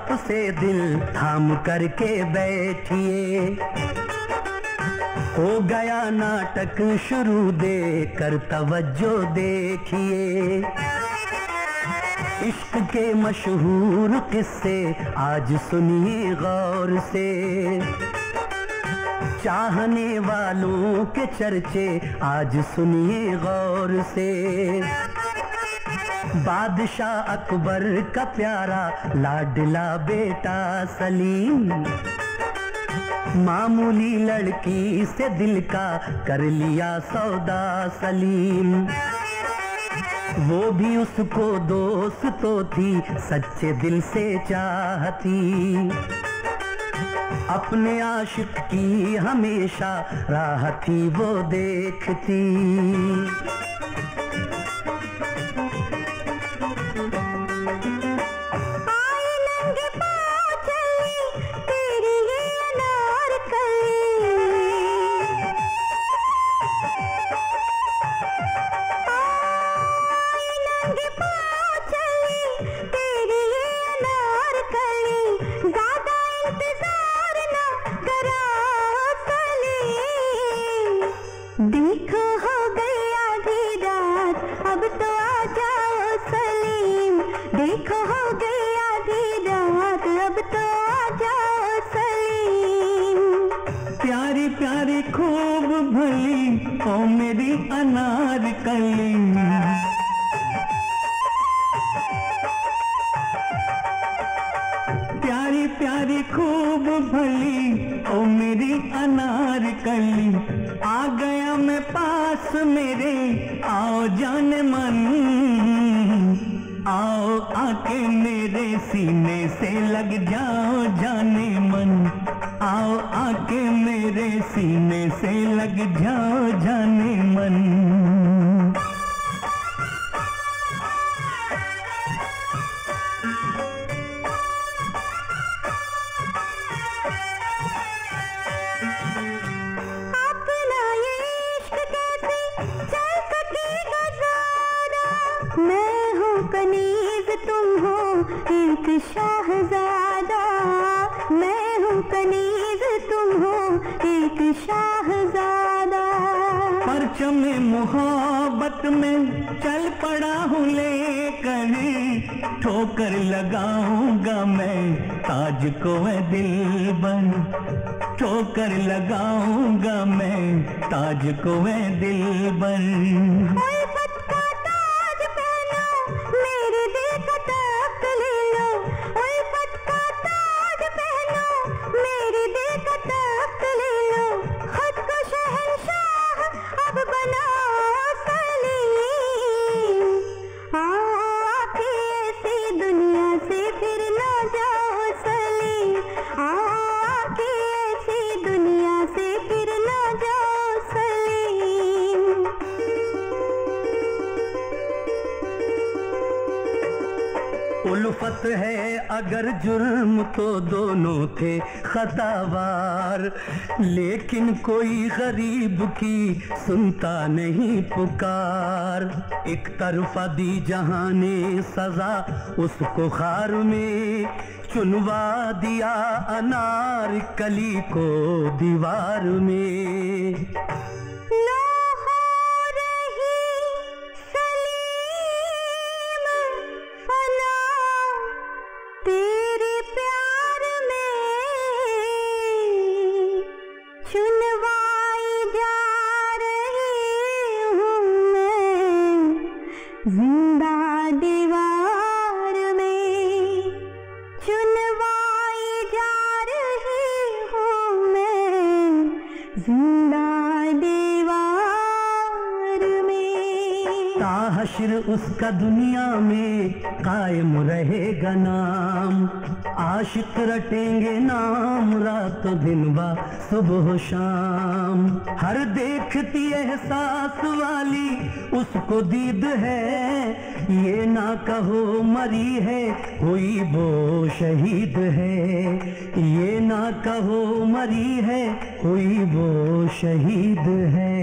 आप से दिल थाम करके बैठिए। हो गया नाटक शुरू, देकर तवज्जो देखिए। इश्क के मशहूर किस्से आज सुनिए गौर से। चाहने वालों के चर्चे आज सुनिए गौर से। बादशाह अकबर का प्यारा लाडला बेटा सलीम, मामूली लड़की से दिल का कर लिया सौदा सलीम। वो भी उसको दोस्त तो थी, सच्चे दिल से चाहती। अपने आशिक की हमेशा राह थी वो देखती। देखो हो गई आधी रात, अब तो आ जाओ सलीम। देखो हो गई आधी रात, अब तो आ जाओ सलीम। प्यारी प्यारी खूब भली ओ मेरी अनारकली। प्यारी प्यारी खूब भली ओ मेरी अनारकली। आ गया मैं पास मेरे, आओ जाने मन। आओ आके मेरे सीने से लग जाओ जाने मन। आओ आके मेरे सीने से लग जाओ जाने मन। मैं हूँ कनीज, तुम हो एक शाहजादा। मैं हूँ कनीज, तुम हो एक शाहजादा। परचम मोहब्बत में चल पड़ा हूँ लेकर, ठोकर लगाऊंगा मैं ताज को है दिलबर। ठोकर लगाऊंगा मैं ताज को है दिलबर। उल्फत है अगर जुर्म तो दोनों थे खतावार। लेकिन कोई गरीब की सुनता नहीं पुकार। एक तरफा दी जहां ने सजा उसको खार में, चुनवा दिया अनार कली को दीवार में। तेरे प्यार में चुनवाई जा रही हूँ मैं, जिंदा दीवार में चुनवाई जा रही हूँ मैं, जिंदा दीवार में। ताहश्र उसका दुनिया में कायम रहेगा नाम। आशिक रटेंगे नाम रात दिन बा सुबह शाम। हर देखती एहसास वाली उसको दीद है। ये ना कहो मरी है कोई वो शहीद है। ये ना कहो मरी है कोई वो शहीद है।